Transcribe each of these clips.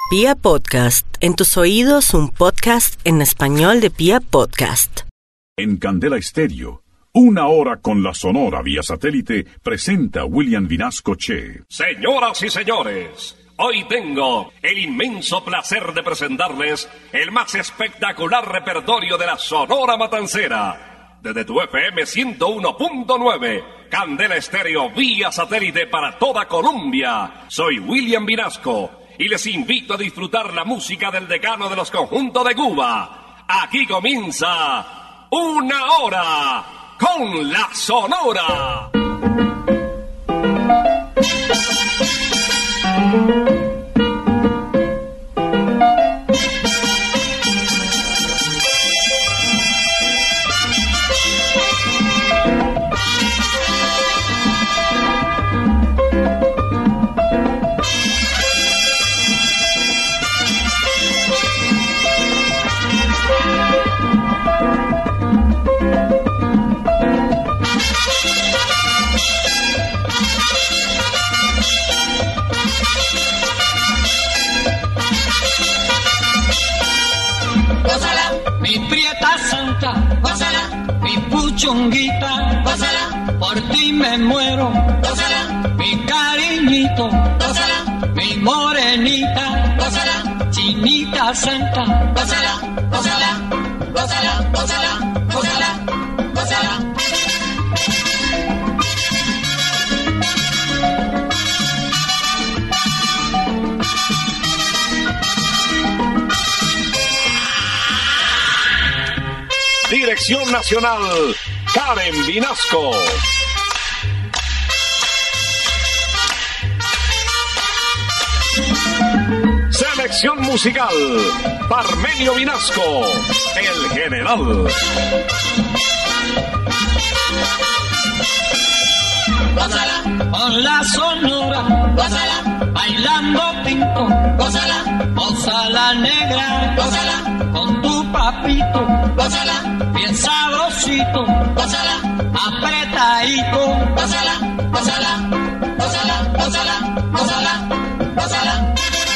Pia Podcast, en tus oídos un podcast en español de Pia Podcast. En Candela Estéreo, una hora con la Sonora vía satélite, presenta William Vinasco Che. Señoras y señores, hoy tengo el inmenso placer de presentarles el más espectacular repertorio de la Sonora Matancera. Desde tu FM 101.9, Candela Estéreo vía satélite para toda Colombia. Soy William Vinasco y les invito a disfrutar la música del decano de los conjuntos de Cuba. Aquí comienza Una Hora con la Sonora. Mi prieta santa, gózala, mi puchunguita, gózala, por ti me muero, gózala, mi cariñito, gózala, mi morenita, gózala, chinita santa, gózala, gózala, gózala, gózala, gózala, gózala. Dirección Nacional, Karen Vinasco. Selección musical, Parmenio Vinasco, el general. Gózala, con la Sonora, gózala, bailando pinto, gózala, gózala negra, gózala, con tu papito, gózala, bien sabrosito, gózala, apretadito, gózala, gózala, gózala, gózala, gózala, gózala.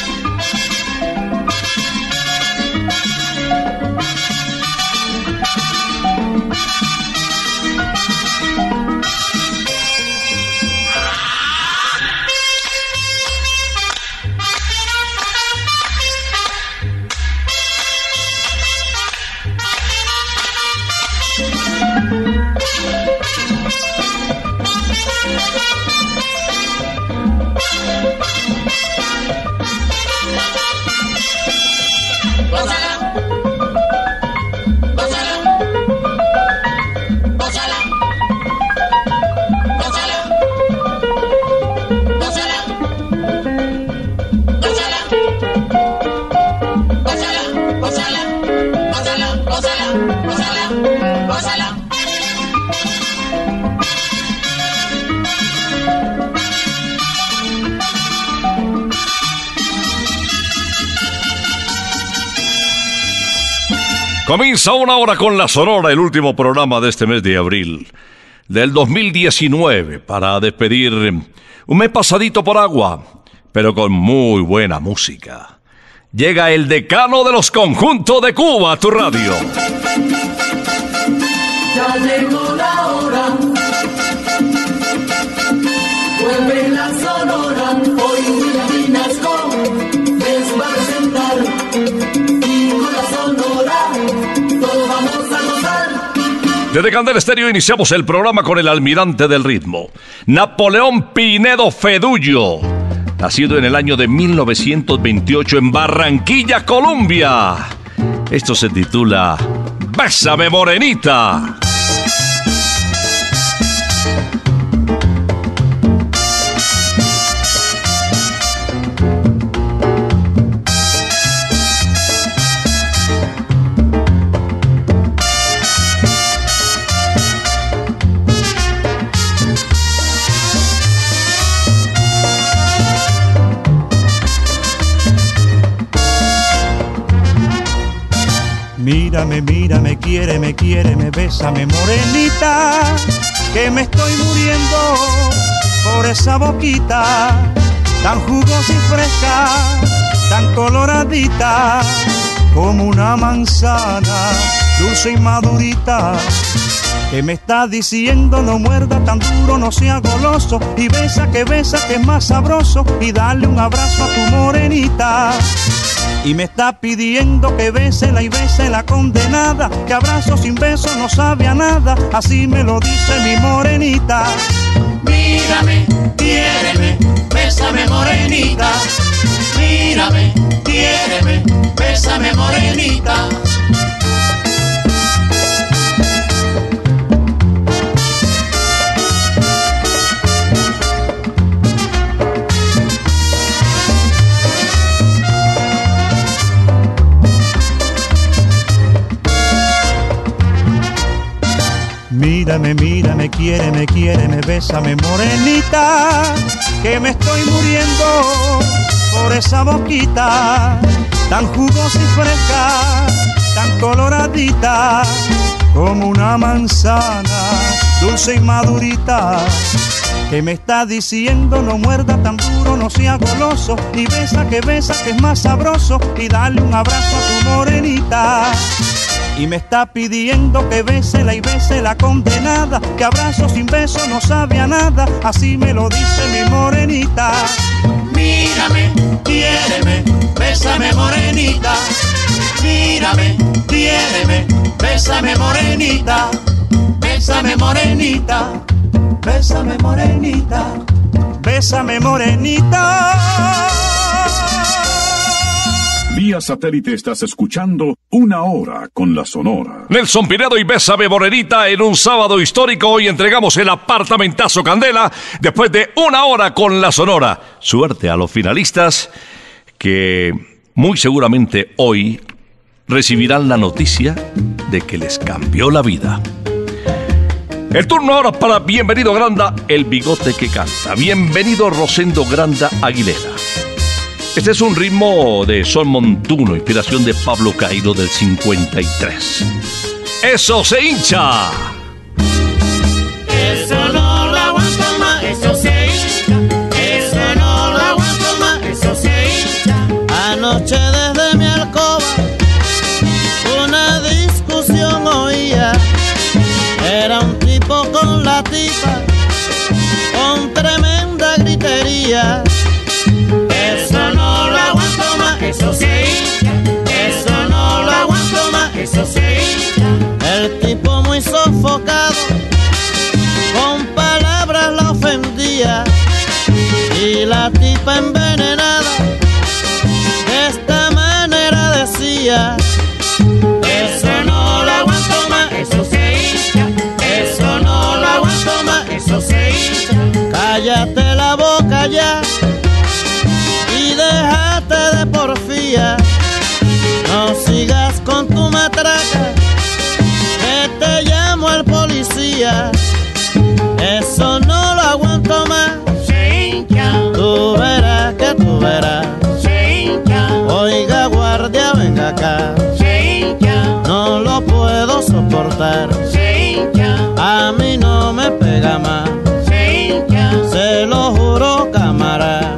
Comienza Una Hora con la Sonora, el último programa de este mes de abril del 2019, para despedir un mes pasadito por agua, pero con muy buena música. Llega el decano de los conjuntos de Cuba a tu radio. Ya llegó la hora, vuelve la Sonora, hoy William Vinasco les va a presentar, y con la Sonora todos vamos a gozar. Desde Candela Estéreo iniciamos el programa con el almirante del ritmo, Napoleón Pinedo Fedullo, nacido en el año de 1928 en Barranquilla, Colombia. Esto se titula Bésame Morenita. Mírame, mírame, quiéreme, bésame, morenita, que me estoy muriendo por esa boquita tan jugosa y fresca, tan color coloradita, como una manzana, dulce y madurita, que me está diciendo no muerda tan duro, no sea goloso, y besa que es más sabroso, y dale un abrazo a tu morenita. Y me está pidiendo que bésela y bese la condenada, que abrazo sin beso no sabe a nada, así me lo dice mi morenita. Mírame, quiéreme, bésame morenita. Mírame, quiéreme, bésame morenita. Mírame, mírame, quiéreme, bésame morenita, que me estoy muriendo por esa boquita, tan jugosa y fresca, tan coloradita, como una manzana, dulce y madurita, que me está diciendo no muerda tan duro, no sea goloso, y besa que es más sabroso, y dale un abrazo a tu morenita. Y me está pidiendo que bésela y bese la condenada, que abrazo sin beso no sabe a nada, así me lo dice mi morenita. Mírame, quiéreme, bésame morenita. Mírame, quiéreme, bésame morenita. Bésame morenita, bésame morenita, bésame morenita. Vía satélite estás escuchando Una Hora con la Sonora. Nelson Pinedo y Bésame Morenita en un sábado histórico. Hoy entregamos el apartamentazo Candela después de Una Hora con la Sonora. Suerte a los finalistas que muy seguramente hoy recibirán la noticia de que les cambió la vida. El turno ahora para Bienvenido Granda, el bigote que canta. Bienvenido Rosendo Granda Aguilera. Este es un ritmo de son montuno, inspiración de Pablo Caído del 53. ¡Eso se hincha! Eso no lo aguanto más, eso se hincha. Eso no lo aguanto más, eso se hincha. Anoche desde mi alcoba una discusión oía. Era un tipo con la tipa, con tremenda gritería. Eso no lo aguanto más, eso se hincha. Eso no lo aguanto más, eso se hincha. El tipo muy sofocado, con palabras la ofendía. Y la tipa envenenada, de esta manera decía. Eso no lo aguanto más, eso se hincha. Eso no lo aguanto más, eso se hincha. Cállate la boca ya y déjate de porfía. No sigas con tu matraca, que te llamo al policía. Eso no lo aguanto más, se hincha. Tú verás que tú verás, se hincha. Oiga guardia, venga acá, se hincha. No lo puedo soportar, se hincha. A mí no me pega más, se hincha. Se lo juro, camarada.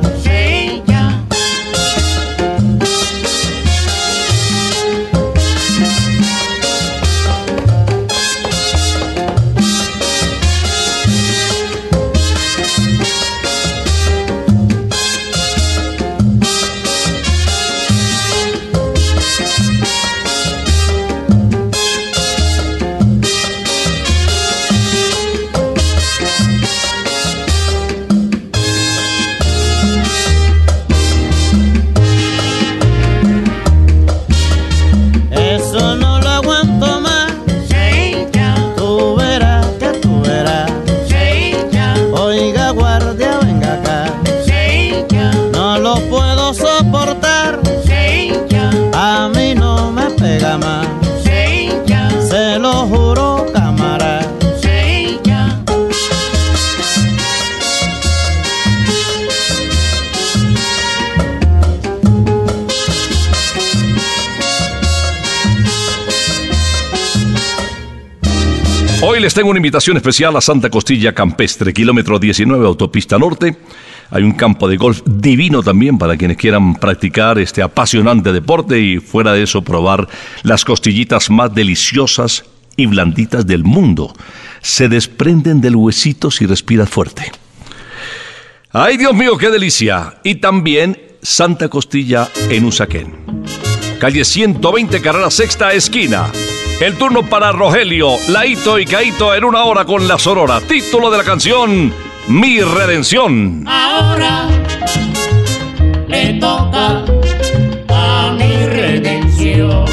Hoy les tengo una invitación especial a Santa Costilla Campestre, kilómetro 19, autopista norte. Hay un campo de golf divino también para quienes quieran practicar este apasionante deporte y fuera de eso probar las costillitas más deliciosas y blanditas del mundo. Se desprenden del huesito si respiras fuerte. ¡Ay, Dios mío, qué delicia! Y también Santa Costilla en Usaquén. Calle 120, carrera sexta, esquina. El turno para Rogelio, Laito y Caito en una hora con la Sonora. Título de la canción, Mi Redención. Ahora le toca a mi redención.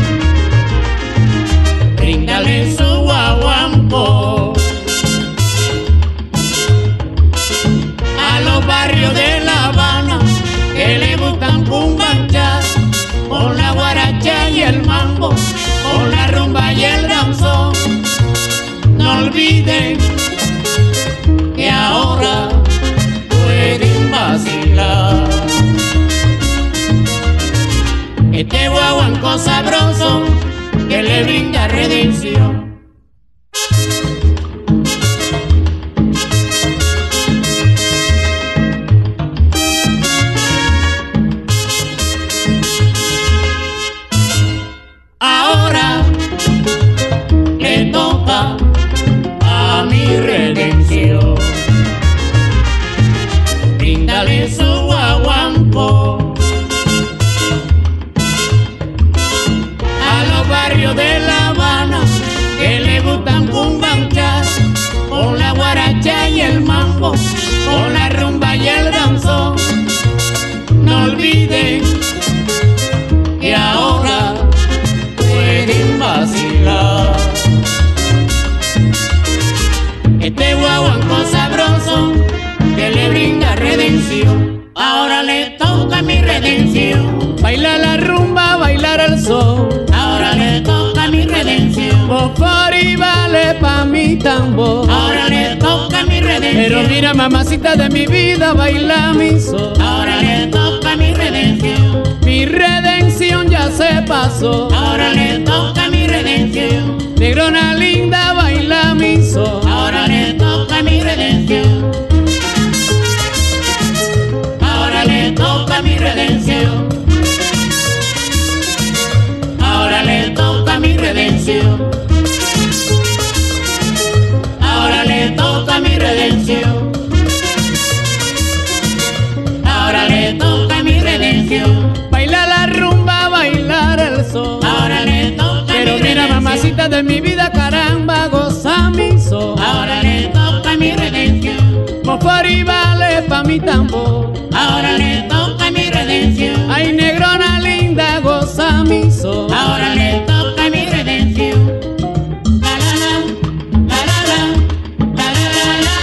Bríndale su guaguampo a los barrios de La Habana que le gustan cumbanchas con la guaracha y el mambo, con la rumba y el danzón. No olviden que ahora pueden vacilar. Este guaguanco sabroso que le brinda redención. Ahora le toca a mi redención. Bríndale su guaguampo a los barrios de La Habana que le gustan cumbanchas con la guaracha y el mambo, con la rumba y el danzón. No olviden que ahora pueden vacilar. Este guaguanco sabroso que le brinda redención. Ahora le toca mi redención. Bailar la rumba, bailar el sol. Ahora le toca mi redención. Bofori vale pa' mi tambor. Ahora le toca mi redención. Pero mira, mamacita de mi vida, baila mi sol. Ahora le toca mi redención. Mi redención ya se pasó. Ahora le toca mi redención. Negrona linda, baila mi sol. Ahora le toca mi redención. Ahora le toca mi redención. Ahora le toca mi redención. Ahora le toca mi redención. Ahora le toca mi redención. Baila la rumba, bailar el sol. Ahora le toca. Pero mira, mamacita de mi vida, caramba, goza mi sol. Ahora le toca mi redención. Mofori vale pa' mi tambor. Ahora le toca mi redención. Ay, negrona linda, goza mi sol. Ahora le toca mi redención. La la la, la la la, la la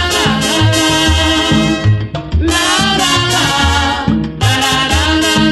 la, la la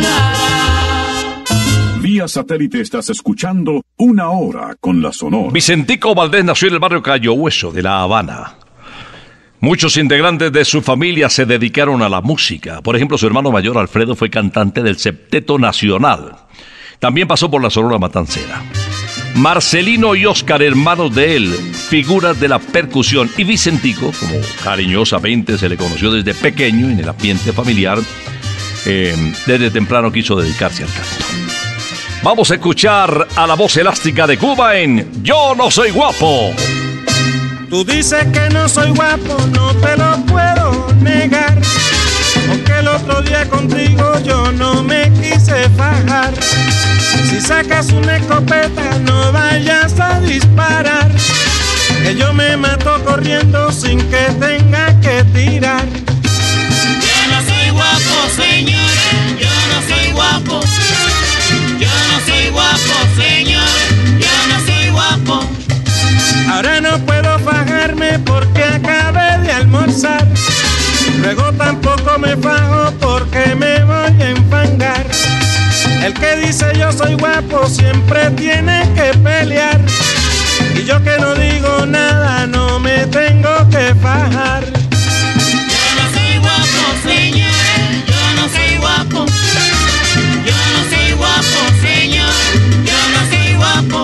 la. Vía satélite estás escuchando Una Hora con la Sonora. Vicentico Valdés nació en el barrio Cayo Hueso de La Habana. Muchos integrantes de su familia se dedicaron a la música. Por ejemplo, su hermano mayor Alfredo fue cantante del Septeto Nacional. También pasó por la Sonora Matancera. Marcelino y Óscar, hermanos de él, figuras de la percusión. Y Vicentico, como cariñosamente se le conoció desde pequeño en el ambiente familiar, desde temprano quiso dedicarse al canto. Vamos a escuchar a la voz elástica de Cuba en Yo no soy guapo. Tú dices que no soy guapo, no te lo puedo negar. Aunque el otro día contigo yo no me quise fajar. Si sacas una escopeta no vayas a disparar, que yo me mato corriendo sin que tenga que tirar. Yo no soy guapo, señores, yo no soy guapo. Yo no soy guapo, señores, yo no soy guapo. Ahora no puedo fajarme porque acabé de almorzar. Luego tampoco me fajo porque me voy a enfangar. El que dice yo soy guapo siempre tiene que pelear. Y yo que no digo nada no me tengo que fajar. Yo no soy guapo, señores, yo no soy guapo. Yo no soy guapo, señor, yo no soy guapo.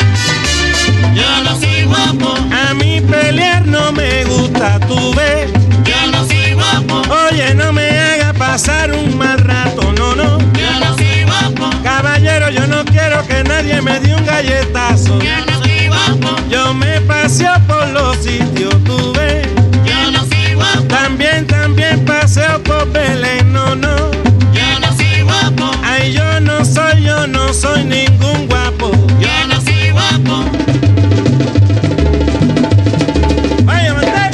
Yo no soy guapo. A mí pelear no me gusta, tú ves. un mal rato, no, no. Yo no soy guapo. Caballero, yo no quiero que nadie me dé un galletazo. Yo no soy guapo. Yo me paseo por los sitios, tú ves. Yo no soy guapo. También paseo por Belén, no, no. Yo no soy guapo. Ay, yo no soy ningún guapo. Yo no soy guapo. Vaya, manteca.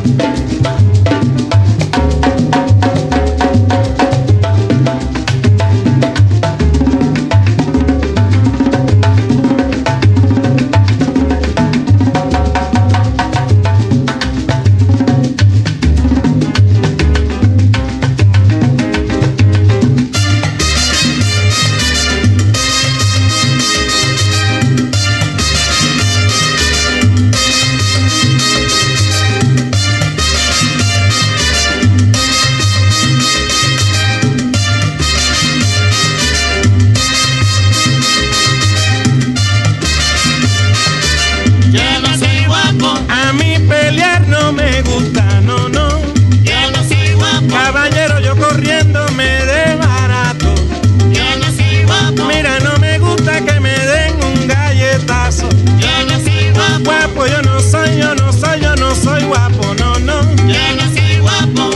Yo no soy guapo. A mí pelear no me gusta, no, no. Yo no soy guapo. Caballero, yo corriendo me de barato. Yo no soy guapo. Mira, no me gusta que me den un galletazo. Yo no soy guapo. Guapo, yo no soy guapo, no, no. Yo no soy guapo.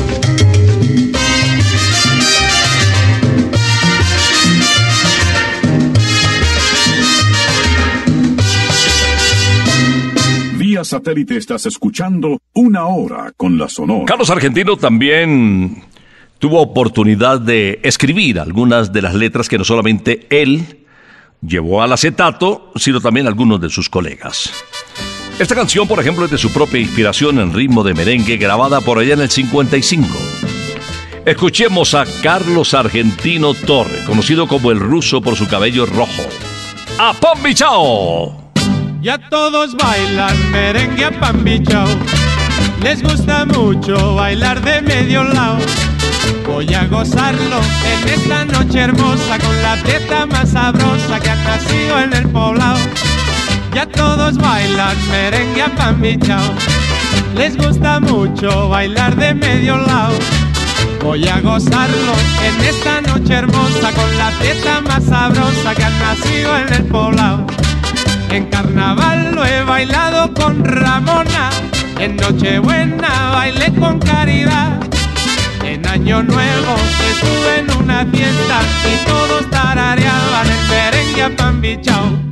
Vía satélite estás escuchando Una Hora con la Sonora. Carlos Argentino también tuvo oportunidad de escribir algunas de las letras que no solamente él llevó al acetato, sino también algunos de sus colegas. Esta canción, por ejemplo, es de su propia inspiración en ritmo de merengue, grabada por allá en el 55. Escuchemos a Carlos Argentino Torre, conocido como el ruso por su cabello rojo. ¡Apambichao! Ya todos bailan merengue apambichao. Les gusta mucho bailar de medio lado. Voy a gozarlo en esta noche hermosa con la fiesta más sabrosa que ha nacido en el poblado. Ya todos bailan merengue apambichao. Les gusta mucho bailar de medio lado. Voy a gozarlo en esta noche hermosa con la fiesta más sabrosa que ha nacido en el poblado. En carnaval lo he bailado con Ramona, en Nochebuena bailé con Caridad. En Año Nuevo estuve en una fiesta y todos tarareaban el merengue apambichao.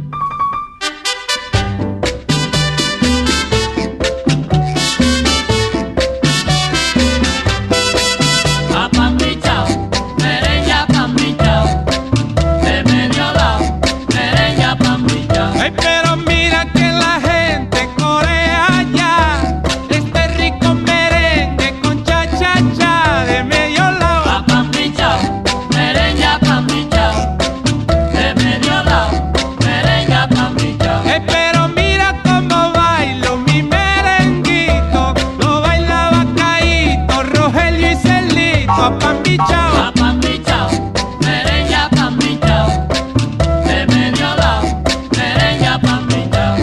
Apambichao, merengue apambichao. De medio lado, merengue apambichao. Ay, pero mira que la gente corea ya este rico merengue con cha-cha-cha de medio lado. Apambichao, merengue apambichao. De medio lado, merengue apambichao. Ay, pero mira cómo bailo mi merenguito, lo bailaba Caíto, Rogelio y Celito, apambichao. Apambichao, merengue apambichao. De medio lado, merengue apambichao.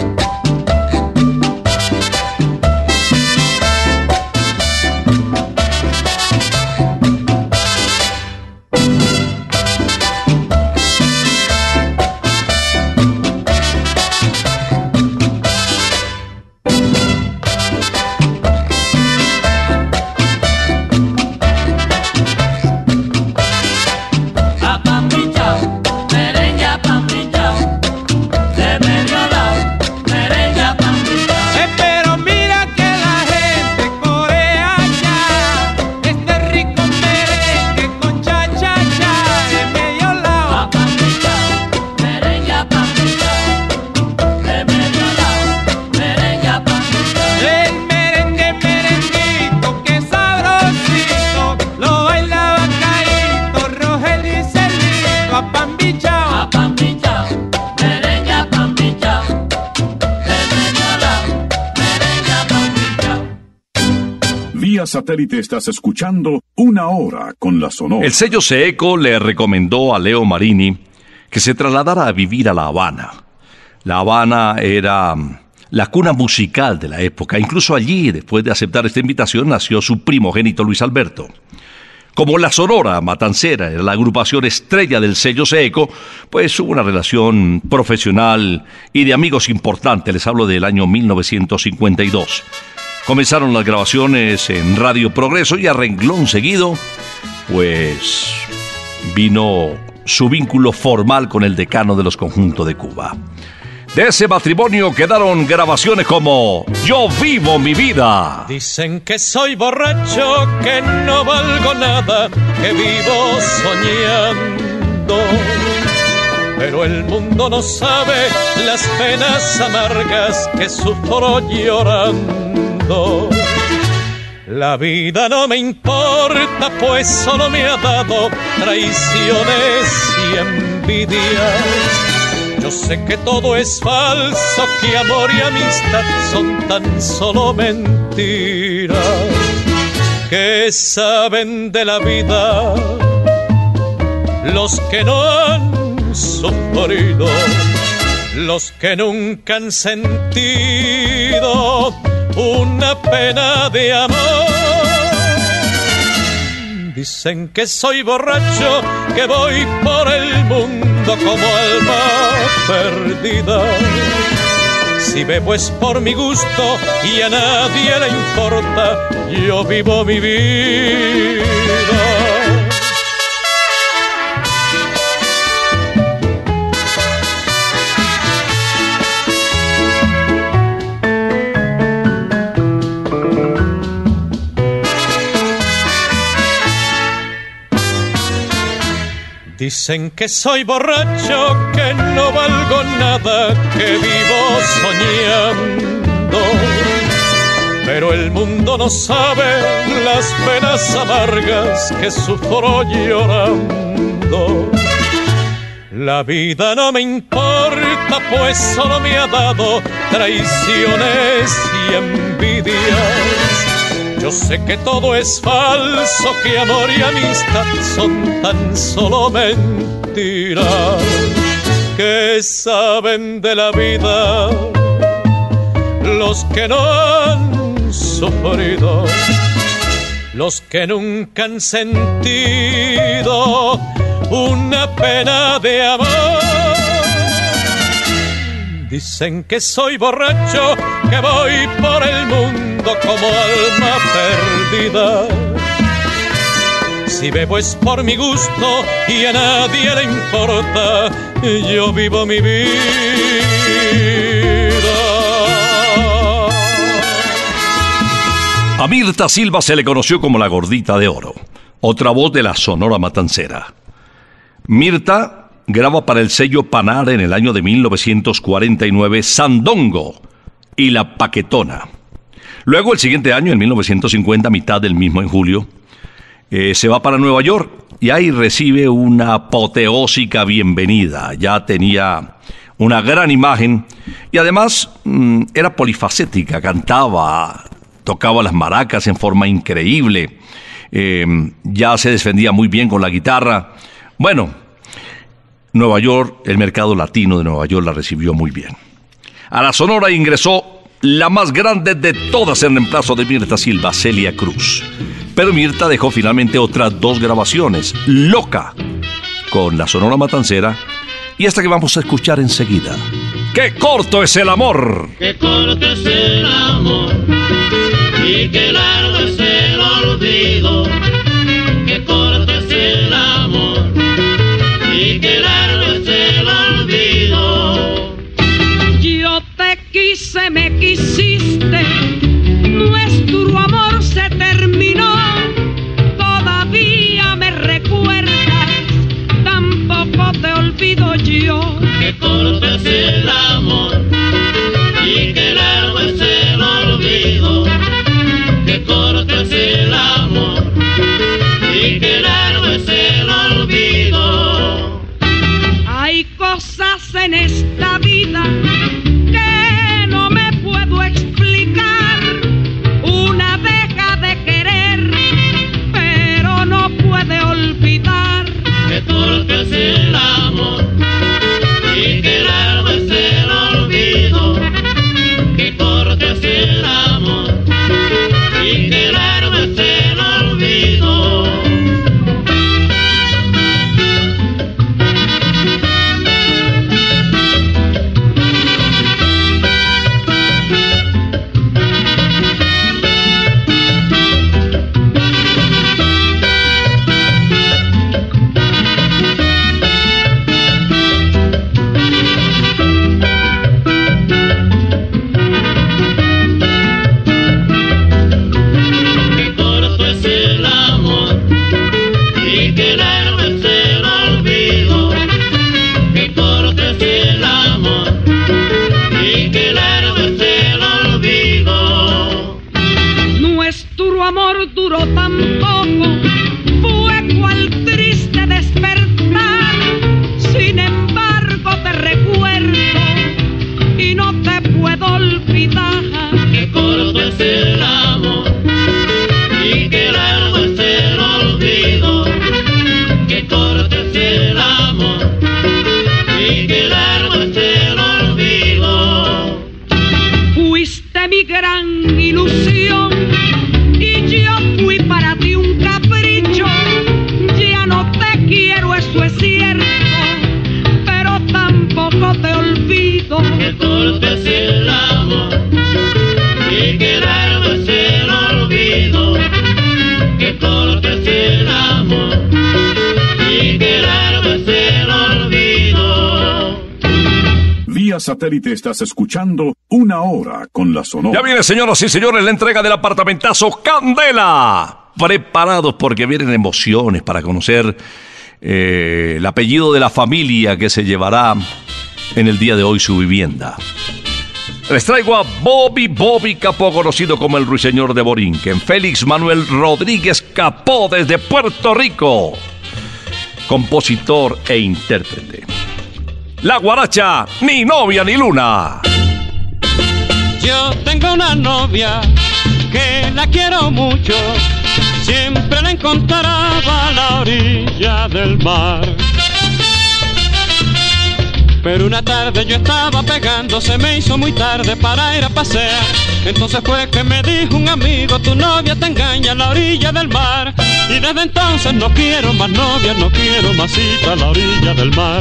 Apambichao, merengue apambichao. De medio lado, merengue apambichao. Pero mira que la gente corea ya este rico merengue con cha-cha-cha de medio lado. Apambichao, merengue apambichao. De medio lado, merengue apambichao. El merengue merenguito que sabrosito, lo bailaba Caíto, Rogelio y Celito, apambichao. Apambichao, merengue apambichao. De medio lado, merengue apambichao. Vía satélite estás escuchando Una Hora con la Sonora. El sello Seeco le recomendó a Leo Marini que se trasladara a vivir a La Habana. La Habana era la cuna musical de la época. Incluso allí, después de aceptar esta invitación, nació su primogénito Luis Alberto. Como la Sonora Matancera era la agrupación estrella del sello Seco, pues hubo una relación profesional y de amigos importante. Les hablo del año 1952. Comenzaron las grabaciones en Radio Progreso y a renglón seguido, pues vino su vínculo formal con el decano de los Conjuntos de Cuba. De ese matrimonio quedaron grabaciones como Yo vivo mi vida. Dicen que soy borracho, que no valgo nada, que vivo soñando. Pero el mundo no sabe las penas amargas que sufro llorando. La vida no me importa, pues solo me ha dado traiciones y envidias. Yo sé que todo es falso, que amor y amistad son tan solo mentiras. ¿Qué saben de la vida los que no han sufrido, los que nunca han sentido una pena de amor? Dicen que soy borracho, que voy por el mundo como alma perdida. Si bebo es por mi gusto y a nadie le importa, yo vivo mi vida. Dicen que soy borracho, que no valgo nada, que vivo soñando. Pero el mundo no sabe las penas amargas que sufro llorando. La vida no me importa, pues solo me ha dado traiciones y envidias. Yo sé que todo es falso, que amor y amistad son tan solo mentiras. ¿Qué saben de la vida los que no han sufrido, los que nunca han sentido una pena de amor? Dicen que soy borracho, que voy por el mundo como alma perdida. Si bebo es por mi gusto y a nadie le importa, yo vivo mi vida. A Mirta Silva se le conoció como la Gordita de Oro, otra voz de la Sonora Matancera. Mirta graba para el sello Panar en el año de 1949 Sandongo y La Paquetona. Luego, el siguiente año, en 1950, mitad del mismo, en julio, se va para Nueva York y ahí recibe una apoteósica bienvenida. Ya tenía una gran imagen y además era polifacética, cantaba, tocaba las maracas en forma increíble, ya se defendía muy bien con la guitarra. Bueno, Nueva York, el mercado latino de Nueva York la recibió muy bien. A la Sonora ingresó la más grande de todas en reemplazo de Mirta Silva, Celia Cruz. Pero Mirta dejó finalmente otras dos grabaciones, Loca, con la Sonora Matancera, y esta que vamos a escuchar enseguida. ¡Qué corto es el amor! ¡Qué corto es el amor! Y qué largo es el olvido. ¡Qué corto es el amor! Y qué largo es el olvido. Yo te quise, me quisiste, nuestro amor se terminó. Todavía me recuerdas, tampoco te olvido yo. Qué corto es el amor y qué largo es el olvido. Qué corto es el amor Vía satélite estás escuchando Una Hora con la Sonora. Ya viene, señoras y señores, la entrega del apartamentazo Candela. Preparados porque vienen emociones para conocer el apellido de la familia que se llevará en el día de hoy su vivienda. Les traigo a Bobby Capó, conocido como el Ruiseñor de Borinquen. Félix Manuel Rodríguez Capó, desde Puerto Rico, compositor e intérprete. La guaracha, Ni Novia Ni Luna. Yo tengo una novia que la quiero mucho, siempre la encontraba a la orilla del mar. Pero una tarde yo estaba pegando, se me hizo muy tarde para ir a pasear. Entonces fue que me dijo un amigo, tu novia te engaña a la orilla del mar. Y desde entonces no quiero más novia, no quiero más cita a la orilla del mar.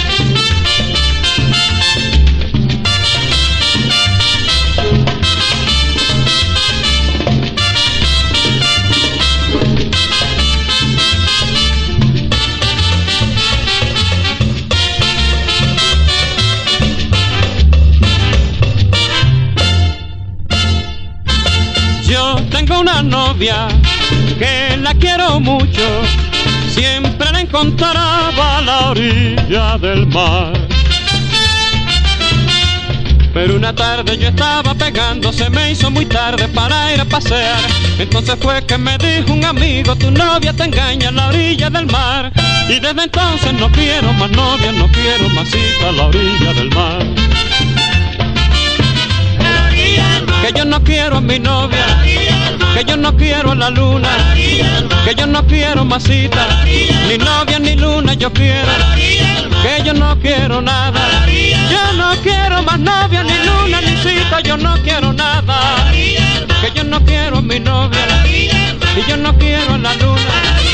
Tengo una novia que la quiero mucho, siempre la encontraba a la orilla del mar. Pero una tarde yo estaba pegando, se me hizo muy tarde para ir a pasear. Entonces fue que me dijo un amigo, tu novia te engaña a la orilla del mar. Y desde entonces no quiero más novia, no quiero más cita a la orilla del mar. Que yo no quiero a mi novia, que yo no quiero a la luna, que yo no quiero más cita, ni novia ni luna yo quiero, que yo no quiero nada, yo no quiero más novia ni luna ni cita, yo no quiero nada, que yo no quiero a mi novia, y yo no quiero a la luna.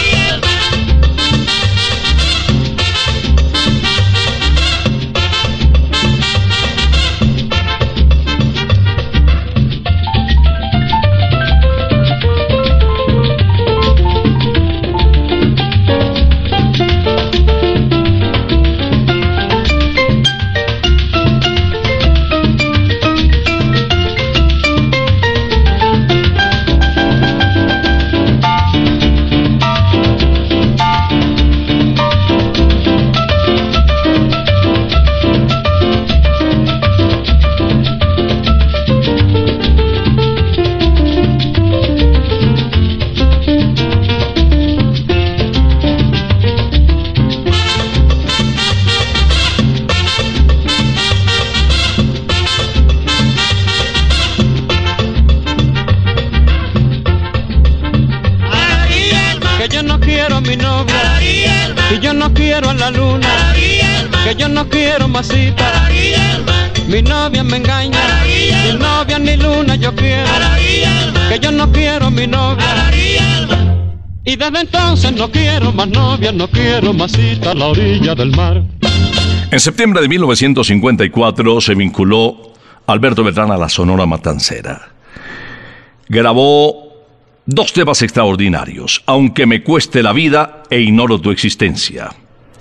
Mi novia me engaña, ni novia ni luna yo quiero, que yo no quiero a mi novia. Y desde entonces no quiero más novia, no quiero más cita a la orilla del mar. En septiembre de 1954 se vinculó Alberto Beltrán a la Sonora Matancera. Grabó 2 temas extraordinarios, Aunque me cueste la vida e Ignoro tu existencia.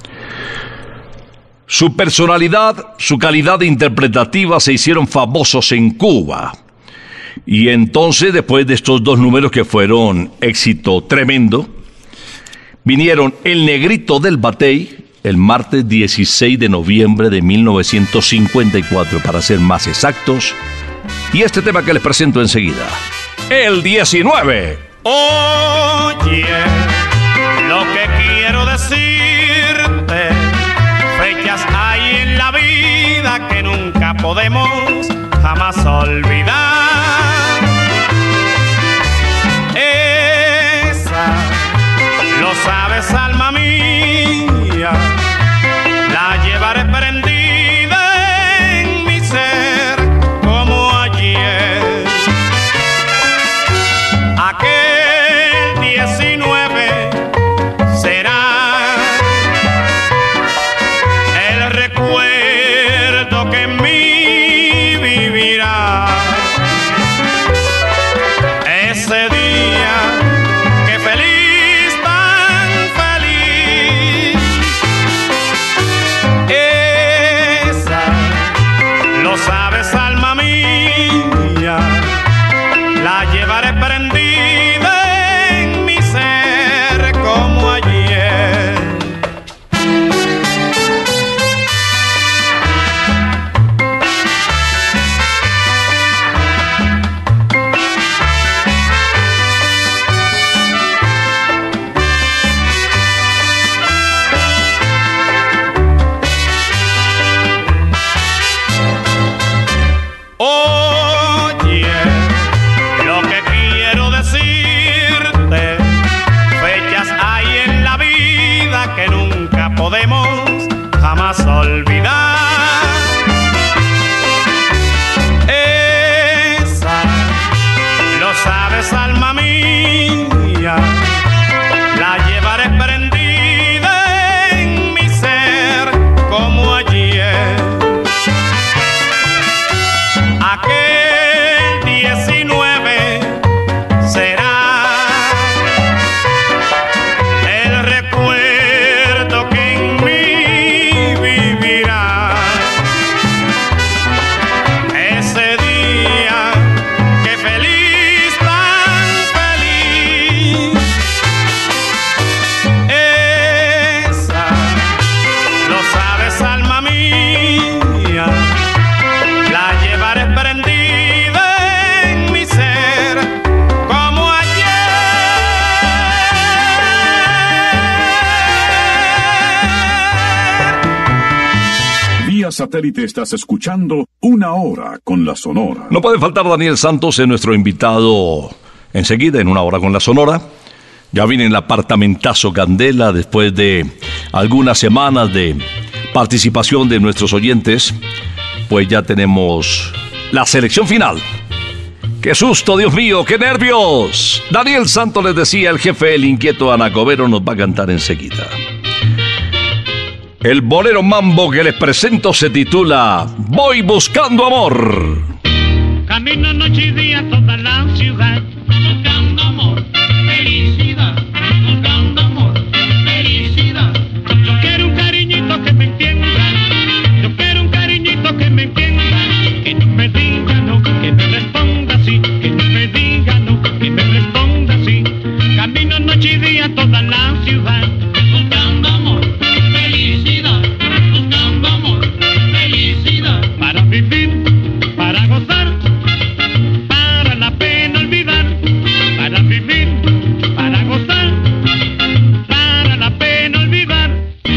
Su personalidad, su calidad interpretativa se hicieron famosos en Cuba. Y entonces, después de estos 2 números que fueron éxito tremendo, vinieron El Negrito del Batey, el martes 16 de noviembre de 1954, para ser más exactos, y este tema que les presento enseguida, El 19. Oye, lo que quiero decirte, fechas hay en la vida que nunca podemos jamás olvidar. Esa, lo sabes, alma mía, la llevaré prendida en mi ser como ayer. Aquel 19 será el recuerdo que en mí vivirá. Ese día que feliz, tan feliz, jamás olvidar. Esa, lo sabes, alma mía, la llevaré prendida en mi ser como ayer. Aquel 19 será el recuerdo que en mí vivirá. Ese día que feliz, tan feliz. Esa, lo sabes, alma mía, la llevaré prendida en mi ser como ayer. Vía satélite estás escuchando Una Hora con la Sonora. No puede faltar Daniel Santos, en nuestro invitado enseguida en Una Hora con la Sonora. Ya viene el apartamentazo Candela después de algunas semanas de participación de nuestros oyentes. Pues ya tenemos la selección final. ¡Qué susto, Dios mío! ¡Qué nervios! Daniel Santos, les decía, el jefe, el inquieto Anacobero, nos va a cantar enseguida. El bolero mambo que les presento se titula Voy buscando amor. Camino noche y día toda la ciudad, buscando amor, felicidad, buscando amor, felicidad. Yo quiero un cariñito que me entienda, yo quiero un cariñito que me entienda, que no me diga no, que me responda sí, que no me diga no, que me responda sí. Camino noche y día toda la ciudad, buscando amor, felicidad, buscando amor, felicidad. Para vivir, para gozar, para la pena olvidar, para vivir, para gozar, para la pena olvidar.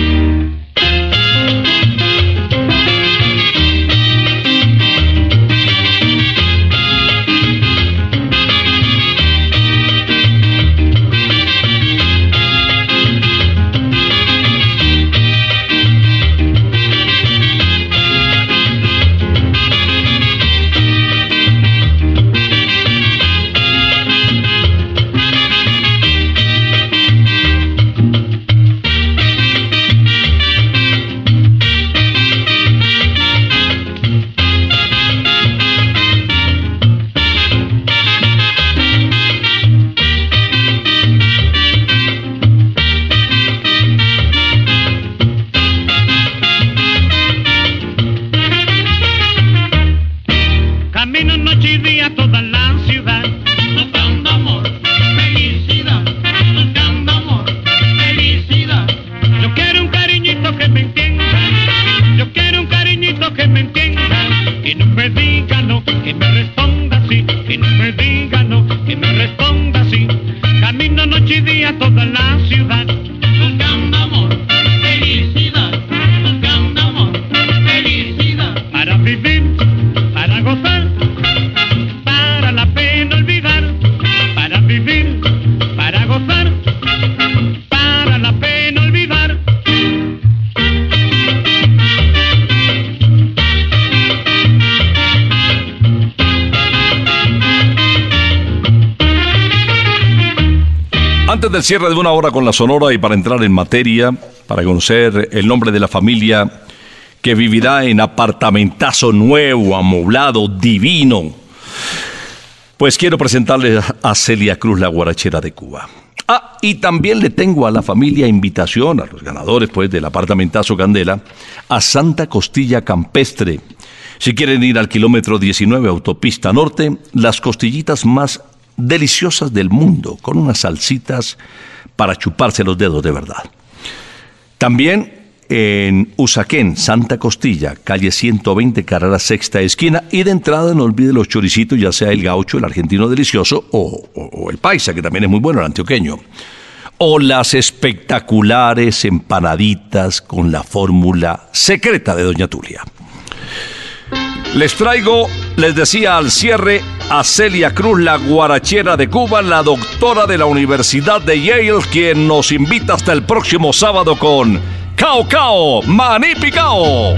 Camino noche y día toda la ciudad, buscando amor, felicidad, buscando amor, felicidad. Yo quiero un cariñito que me entienda, yo quiero un cariñito que me entienda, que no me diga no, que me responda sí, que no me diga no, que me responda sí. Camino noche y día toda la ciudad, buscando amor, felicidad, buscando amor, felicidad. Para vivir, para gozar, para la pena olvidar, para vivir, para gozar, para la pena olvidar. Antes del cierre de Una Hora con la Sonora y para entrar en materia, para conocer el nombre de la familia que vivirá en apartamentazo nuevo, amoblado, divino, pues quiero presentarles a Celia Cruz, la guarachera de Cuba. Ah, y también le tengo a la familia invitación, a los ganadores pues del apartamentazo Candela, a Santa Costilla Campestre. Si quieren ir al kilómetro 19 Autopista Norte, las costillitas más deliciosas del mundo, con unas salsitas para chuparse los dedos de verdad. También en Usaquén, Santa Costilla, calle 120, carrera sexta esquina, y de entrada no olvide los choricitos, ya sea el gaucho, el argentino delicioso, o el paisa, que también es muy bueno, el antioqueño. O las espectaculares empanaditas con la fórmula secreta de Doña Tulia. Les traigo, les decía al cierre, a Celia Cruz, la guarachera de Cuba, la doctora de la Universidad de Yale, quien nos invita hasta el próximo sábado con Cao Cao, Maní Picao.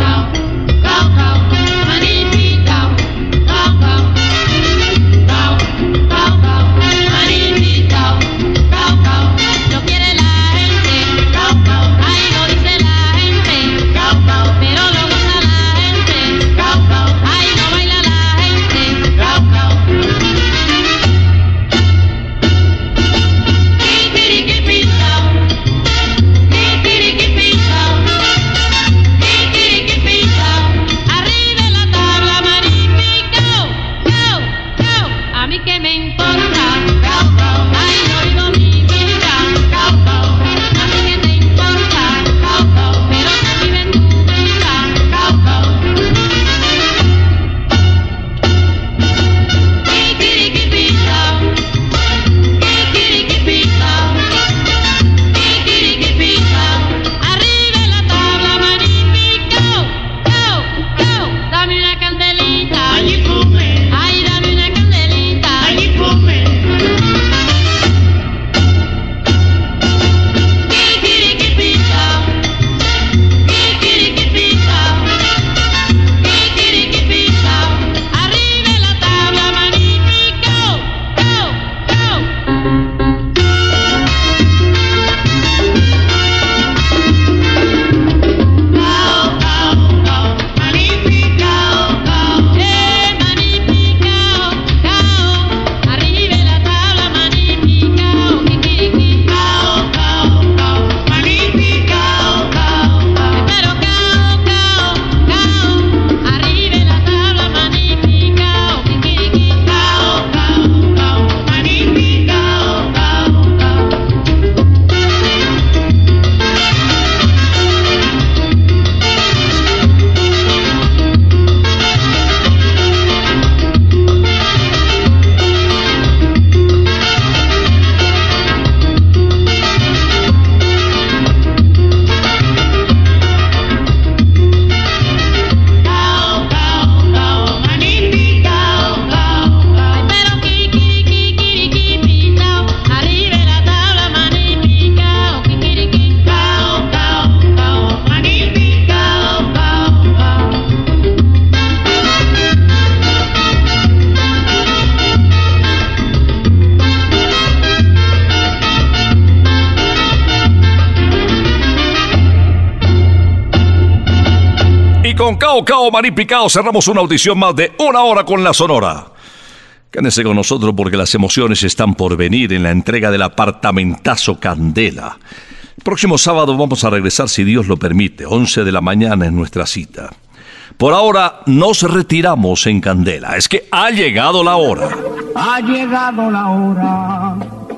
Con Cao Cao, Maní Picao cerramos una audición más de Una Hora con la Sonora. Quédense con nosotros porque las emociones están por venir en la entrega del apartamentazo Candela. El próximo sábado vamos a regresar, si Dios lo permite, 11 de la mañana en nuestra cita. Por ahora nos retiramos en Candela. Es que ha llegado la hora. Ha llegado la hora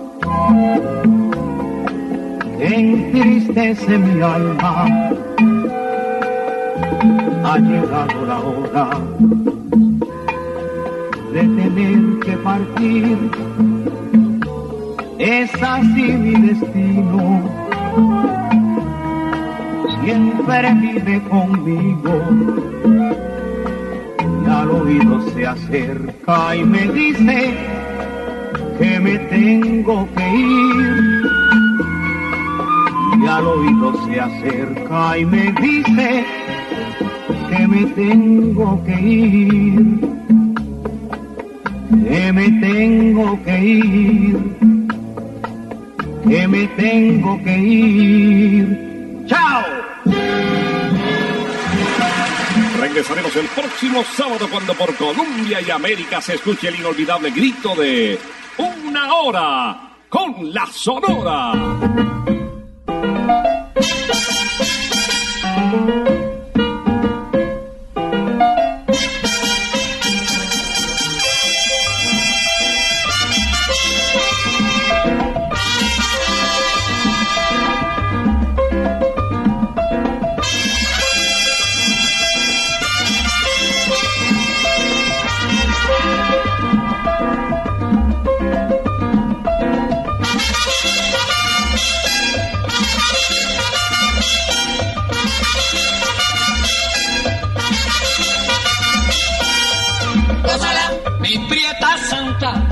que entristece mi alma. Ha llegado la hora de tener que partir. Es así mi destino. Siempre vive conmigo y al oído se acerca y me dice que me tengo que ir. Y al oído se acerca y me dice que me tengo que ir, que me tengo que ir, que me tengo que ir. ¡Chao! Regresaremos el próximo sábado cuando por Colombia y América se escuche el inolvidable grito de Una Hora con la Sonora.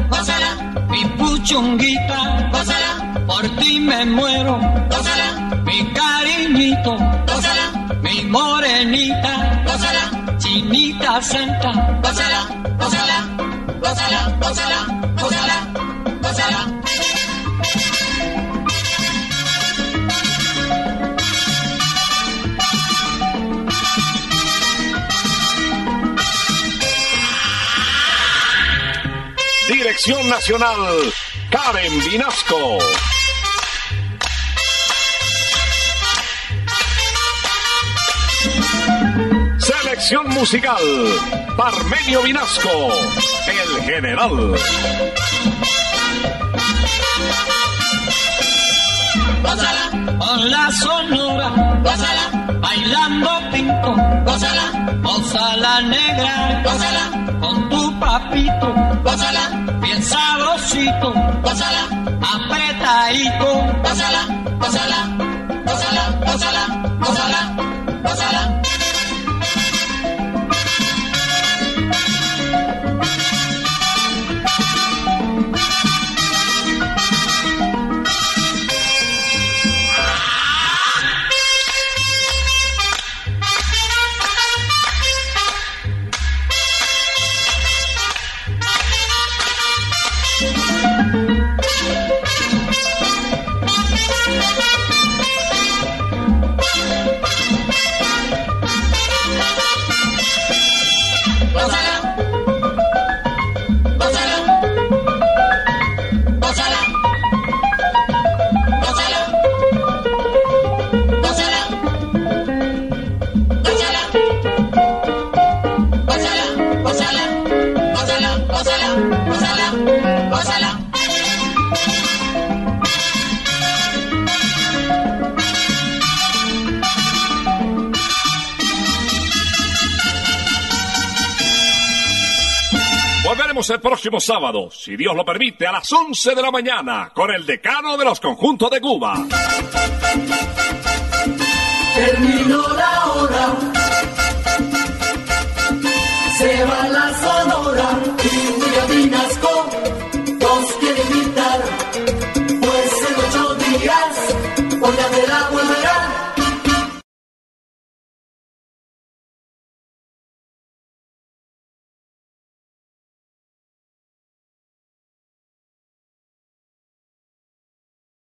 Chunguita, gózala, por ti me muero, gózala, mi cariñito, gózala, mi morenita, gózala, chinita santa, gózala, gózala, gózala, gózala, gózala, gózala. Dirección Nacional, Karen Vinasco. Selección musical, Parmenio Vinasco, el general. Gózala, con la sonora, gózala, bailando pinto, gózala, gózala negra, gózala, con tu papito, gózala, bien sabrosito, gózala, apretadito, gózala, gózala, gózala, gózala, gózala, gózala. Volveremos el próximo sábado, si Dios lo permite, a las 11 de la mañana, con el decano de los conjuntos de Cuba. Terminó la hora, se va la Sonora y William Vinasco nos quiere invitar, pues en 8 días voy a